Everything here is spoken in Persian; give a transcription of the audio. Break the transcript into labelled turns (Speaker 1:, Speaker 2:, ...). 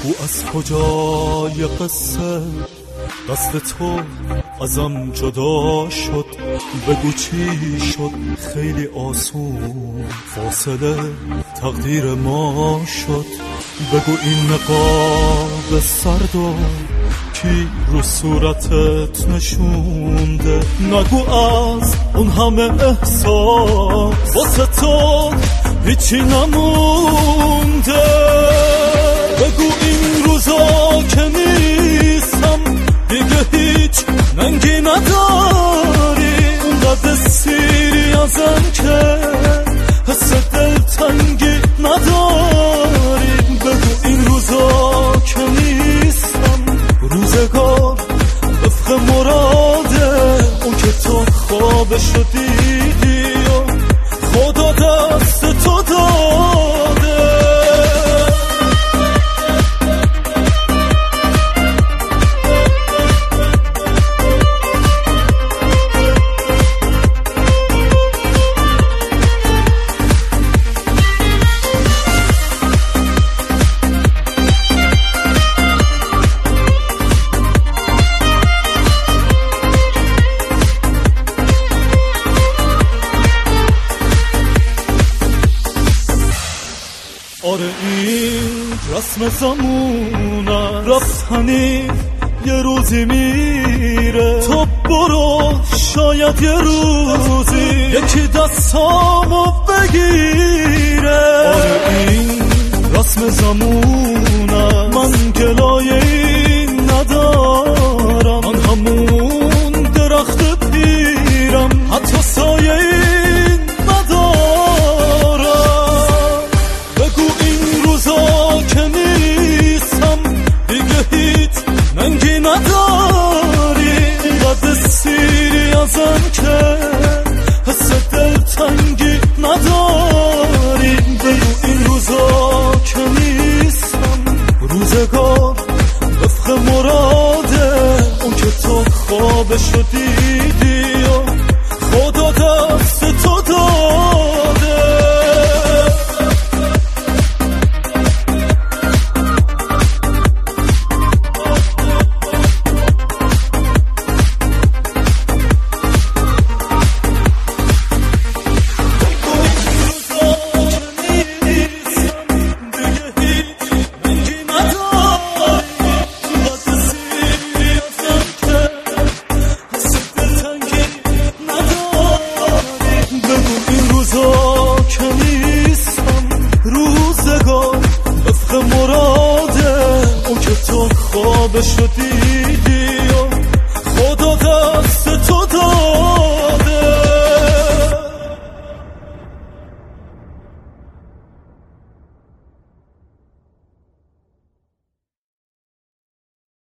Speaker 1: بگو از کجای قصه دست تو ازم جدا شد، بگو چی شد خیلی آسون فاصله تقدیر ما شد، بگو این نقاب سردو کی رو صورتت نشونده، نگو از اون همه احساس واسه تو هیچی نمونده، بگو این روزا که نیستم دیگه هیچ ننگی نداری، اونقدر سیری ازم که حس دلتنگی نداری، بگو این روزا که نیستم روزگار وفق مراده، اون که تو خوابشو دیدی و خدا دست تو داده. آره این رسم زمونه، رفتنی یه روزی میره، تو برو شاید یه روزی یکی دستامو بگیره. آره این رسم زمونه، من گلای این ندارم، من همون درخت پیرم حتی سایه این ندارم، بگو این روزا که نیستم دیگه هیچ ننگی نداری، اینقدر سیری ازم که حس دلتنگی نداری، بگو این روزا که نیستم روزگار وفق مراده، اون که تو خوابشو دیدی و خدا دست تو داده. روزگار وفق مراده، اون که تو خوابشو دیدی